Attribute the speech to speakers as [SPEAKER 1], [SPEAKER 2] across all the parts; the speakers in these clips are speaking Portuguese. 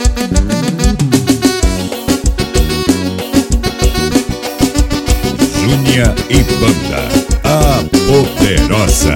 [SPEAKER 1] Júnia e Banda, a Poderosa.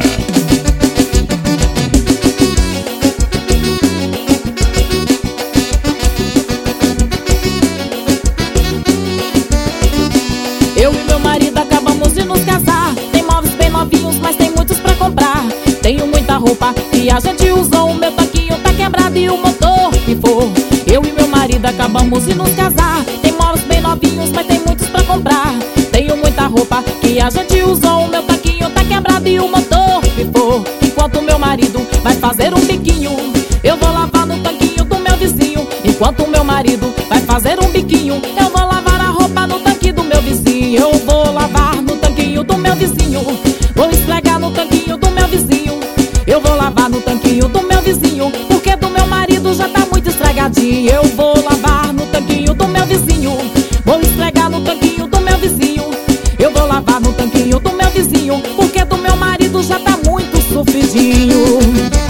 [SPEAKER 2] Eu e meu marido acabamos de nos casar. Tem móveis bem novinhos, mas tem muitos pra comprar. Tenho muita roupa que a gente usou. O meu tanquinho tá quebrado e o motor pifou. Eu e meu marido acabamos de nos casar. Tem móveis bem novinhos, mas tem muitos pra comprar. Tenho muita roupa que a gente usou. O meu tanquinho tá quebrado e o motor pifou. Enquanto meu marido vai fazer um biquinho, eu vou lavar no tanquinho do meu vizinho. Enquanto meu marido vai fazer um biquinho, eu vou lavar a roupa no tanque do meu vizinho. Eu vou lavar no tanquinho do meu vizinho. Vou esfregar no tanquinho do meu vizinho. Eu vou lavar no tanquinho do meu vizinho, porque do meu marido já tá muito estragadinho. Eu vou lavar no tanquinho do meu vizinho. Vou esfregar no tanquinho do meu vizinho. Eu vou lavar no tanquinho do meu vizinho, porque do meu marido já tá muito sofridinho.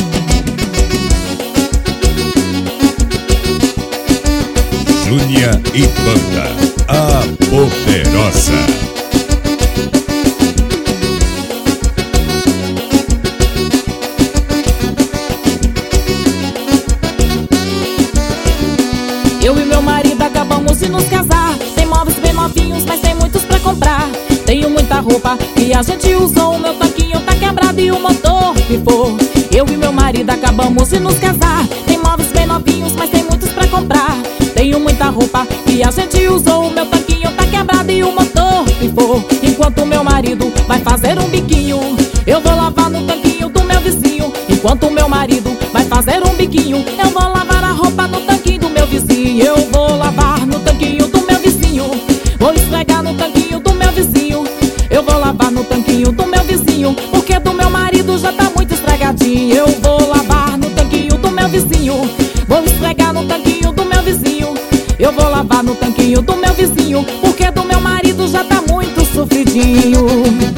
[SPEAKER 1] Júnia e Banda, a Poderosa.
[SPEAKER 2] Eu e meu marido acabamos de nos casar. Tem móveis bem novinhos, mas tem muitos pra comprar. Tenho muita roupa que a gente usou. O meu tanquinho tá quebrado e o motor pifou. Eu e meu marido acabamos de nos casar. Tem móveis bem novinhos, mas tem muitos pra comprar. Tenho muita roupa que a gente usou. O meu tanquinho tá quebrado e o motor pifou. Enquanto meu marido vai fazer um biquinho, eu vou lavar no tanquinho do meu vizinho. Enquanto meu marido vai fazer um biquinho, eu vou lavar a roupa no tanquinho do meu vizinho. Eu vou lavar no tanquinho do meu vizinho. Vou esfregar no tanquinho do meu vizinho. Eu vou lavar no tanquinho do meu vizinho, porque do meu marido já tá muito estragadinho. Eu vou lavar no tanquinho do meu vizinho. Vou esfregar no tanquinho do meu vizinho. Eu vou lavar no tanquinho do meu vizinho, porque do meu marido já tá muito sofridinho.